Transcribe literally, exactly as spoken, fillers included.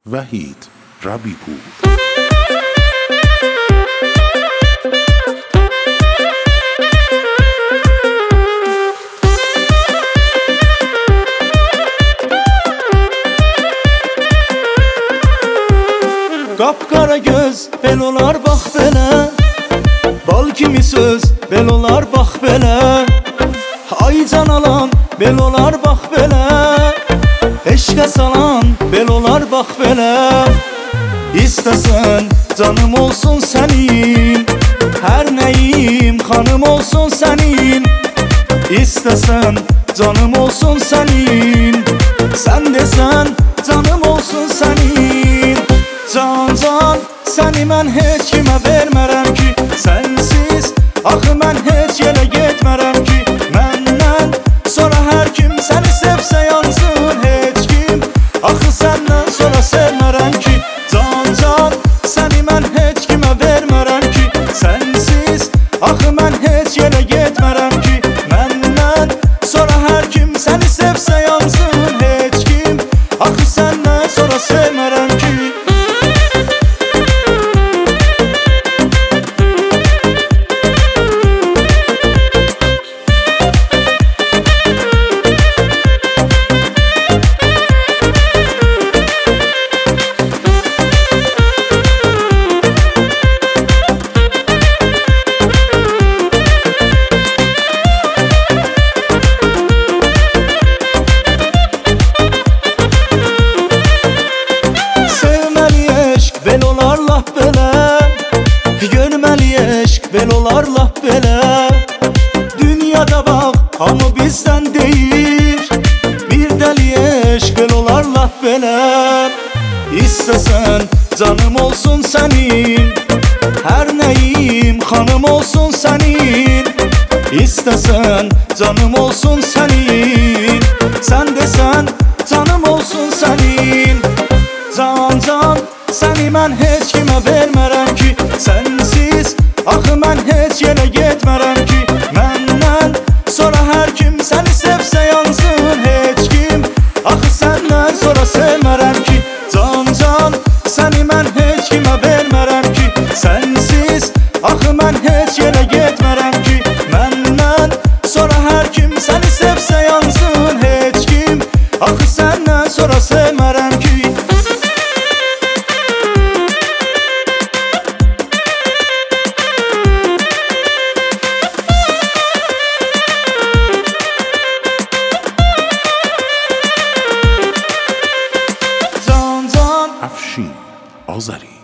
وحید ربیپور. Qapqara göz, bel olar bax belə. Bal kimi söz, bel olar bax belə. Ay can alan, bel olar bax belə. Eşqə salan, bel olar bax belə. İstəsən canım olsun sənin, hər nəyim xanım olsun sənin. İstəsən canım olsun sənin, sən desən canım olsun sənin. Can can, səni mən heç kimə vermərəm ki, sənsiz axı mən heç yerə getmərəm ki. Məndən sonra hər kim səni sevsə yansın, heç kim axı səndən sonra sevmərəm ki. Can can, səni mən heç kimə vermərəm ki, sənsiz axı mən heç yerə getmərəm ki. Məndən sonra hər kim səni sevsə yansın, heç kim axı səndən sonra sevmərəm ki. Bel olar lap belə, görməli eşq bel olar lap belə. Dünyada bax, hamı bizdən deyir, bir dəli eşq bel olar lap belə. İstəsən canım olsun sənin, hər nəyim xanım olsun sənin. İstəsən canım olsun sənin, sən desən canım olsun sənin. Can can, səni mən heç kimə vermərəm ki, sənsiz axı mən heç yerə getmərəm ki. Məndən sonra hər kim səni sevsə yansın, heç kim axı səndən sonra sevmərəm ki. Can can, səni mən heç kimə vermərəm ki, sənsiz axı mən heç yerə getmərəm ki. Məndən sonra hər kim səni sevsə yansın, heç kim axı səndən sonra sevmərəm ki. افشین آذری.